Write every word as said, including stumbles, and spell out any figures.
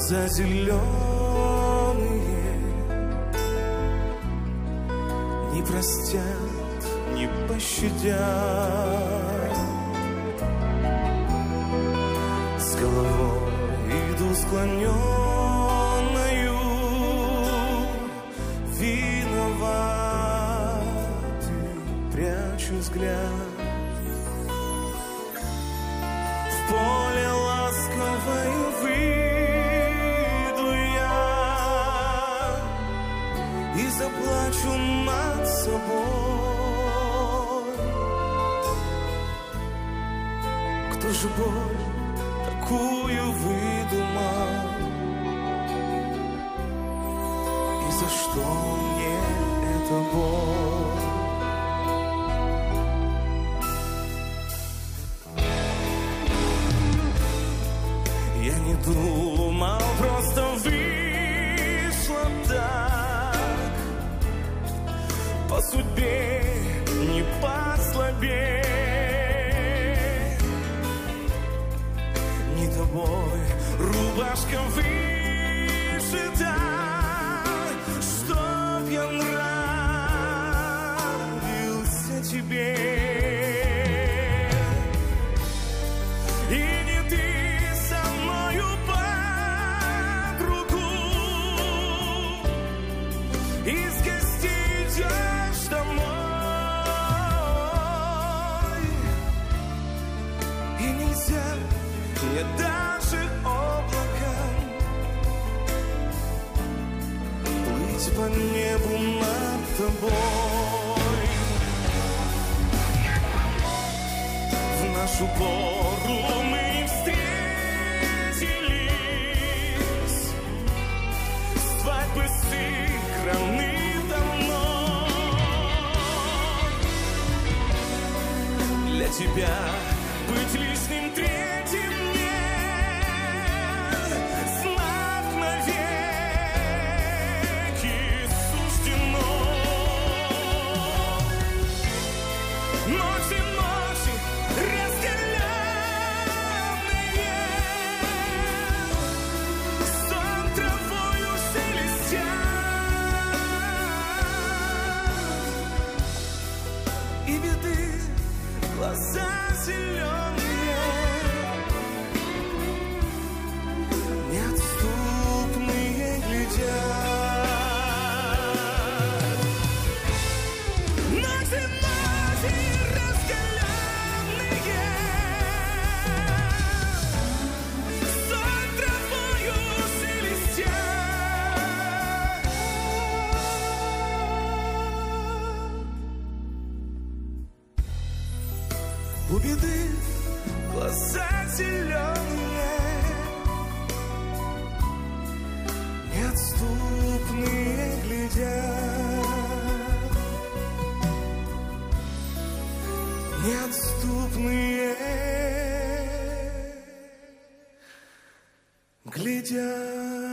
Глаза зеленые не простят, не пощадят. С головой иду склоненную, виноватый, прячу взгляд. В поле ласковое выйду я и заплачу над собой. Кто же боль такую выдумал? И за что мне эта боль? Я не думал, просто вышло так. По судьбе не послабее. Не тобой рубашка вышита, чтоб я нравился тебе. И не ты со мною под руку из гостей идешь домой. И нельзя мне даже облакам плыть по небу над тобой. В нашу пору мы встретились, свадьбы сыграны давно. Для тебя быть лишним третьим нет, знак навеки суждено. Ночи, ночи раскаленные, сон травою шелестят, и беды глаза зеленые, неотступные глядят. Ночи, ночи раскаленные, сон травою шелестят. У беды глаза зеленые, неотступные глядят, неотступные глядят.